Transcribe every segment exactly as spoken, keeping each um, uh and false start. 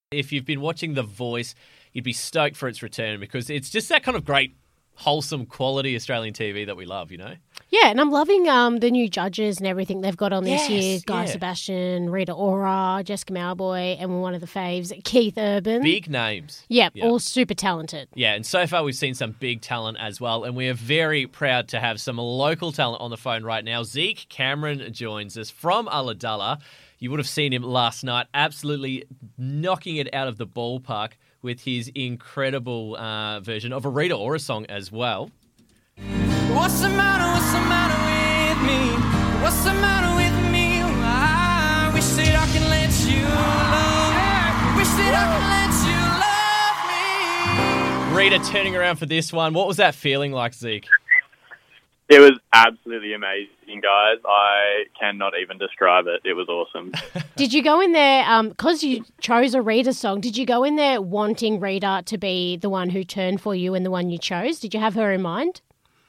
If you've been watching The Voice, you'd be stoked for its return because it's just that kind of great, wholesome quality Australian T V that we love, you know? Yeah, and I'm loving um, the new judges and everything they've got on this Yes, year. Guy yeah. Sebastian, Rita Ora, Jessica Mauboy, and one of the faves, Keith Urban. Big names. Yep, Yeah. all super talented. Yeah, and so far we've seen some big talent as well, and we are very proud to have some local talent on the phone right now. Zeke Cameron joins us from Ulladulla. You would have seen him last night, absolutely knocking it out of the ballpark with his incredible uh, version of a Rita Ora song as well. What's the matter, what's the matter with me? What's the matter with me? I wish that I can let you love. Wish that I can let you love me. Rita turning around for this one. What was that feeling like, Zeke? It was absolutely amazing, guys. I cannot even describe it. It was awesome. Did you go in there, because um, you chose a Rita song, did you go in there wanting Rita to be the one who turned for you and the one you chose? Did you have her in mind?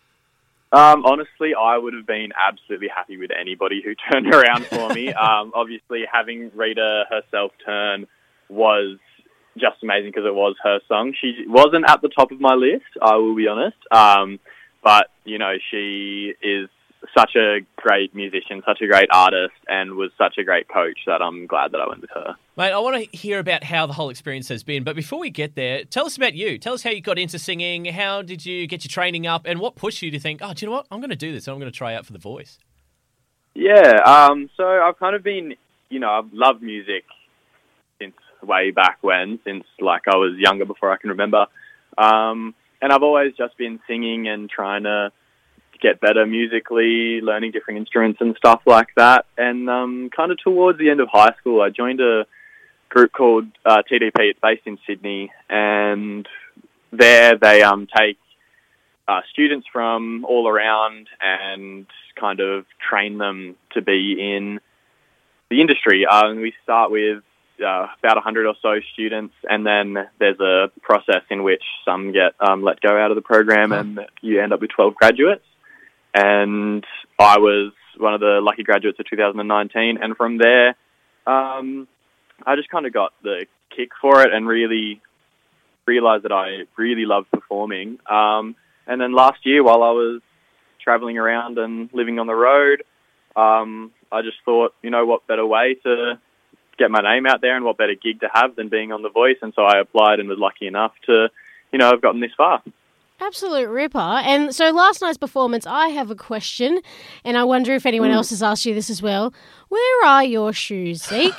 Um, honestly, I would have been absolutely happy with anybody who turned around for me. Um, obviously, having Rita herself turn was just amazing because it was her song. She wasn't at the top of my list, I will be honest. Um, but, you know, she is such a great musician, such a great artist, and was such a great coach that I'm glad that I went with her. Mate, I want to hear about how the whole experience has been, but before we get there, tell us about you. Tell us how you got into singing, how did you get your training up, and what pushed you to think, oh, do you know what, I'm going to do this, I'm going to try out for The Voice? Yeah, um, so I've kind of been, you know, I've loved music since way back when, since, like, I was younger before I can remember. Um, and I've always just been singing and trying to get better musically, learning different instruments and stuff like that. And um, kind of towards the end of high school, I joined a group called uh, T D P. It's based in Sydney, and there they um, take uh, students from all around and kind of train them to be in the industry. Uh, and we start with uh, about one hundred or so students, and then there's a process in which some get um, let go out of the program, and you end up with twelve graduates. And I was one of the lucky graduates of two thousand nineteen, and from there, um, I just kind of got the kick for it and really realised that I really loved performing. Um, and then last year, while I was travelling around and living on the road, um, I just thought, you know, what better way to get my name out there and what better gig to have than being on The Voice. And so I applied and was lucky enough to, you know, have gotten this far. Absolute ripper. And so last night's performance, I have a question, and I wonder if anyone else has asked you this as well. Where are your shoes, Zeke?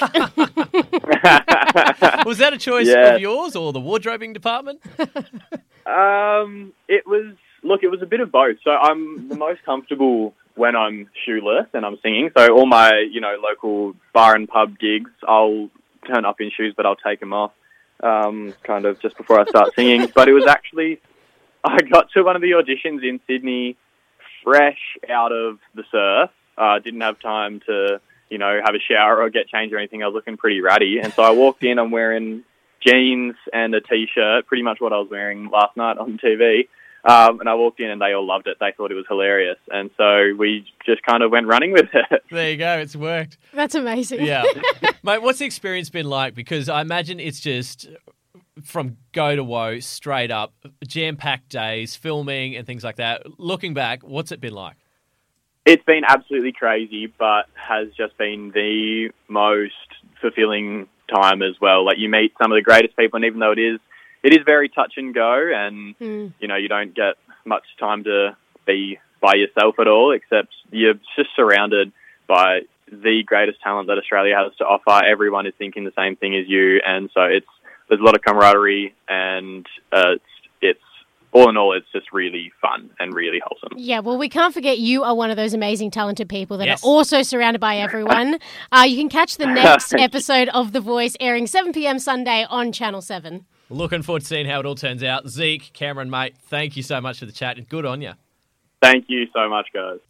Was that a choice Yeah. of yours or the wardrobing department? Um, it was, look, it was a bit of both. So I'm the most comfortable when I'm shoeless and I'm singing. So all my, you know, local bar and pub gigs, I'll turn up in shoes, but I'll take them off um, kind of just before I start singing. But it was actually, I got to one of the auditions in Sydney fresh out of the surf. I uh, didn't have time to, you know, have a shower or get changed or anything. I was looking pretty ratty. And so I walked in, I'm wearing jeans and a T-shirt, pretty much what I was wearing last night on T V. Um, and I walked in and they all loved it. They thought it was hilarious. And so we just kind of went running with it. There you go. It's worked. That's amazing. Yeah. Mate, what's the experience been like? Because I imagine it's just from go to woe, straight up, jam-packed days, filming and things like that. Looking back, what's it been like? It's been absolutely crazy, but has just been the most fulfilling time as well. Like, you meet some of the greatest people, and even though it is It is very touch and go, and, mm. you know, you don't get much time to be by yourself at all, except you're just surrounded by the greatest talent that Australia has to offer. Everyone is thinking the same thing as you, and so it's there's a lot of camaraderie, and uh, it's, it's all in all, it's just really fun and really wholesome. Yeah, well, we can't forget you are one of those amazing, talented people that Yes. are also surrounded by everyone. uh, you can catch the next episode of The Voice airing seven p.m. Sunday on Channel seven. Looking forward to seeing how it all turns out. Zeke, Cameron, mate, thank you so much for the chat, and good on you. Thank you so much, guys.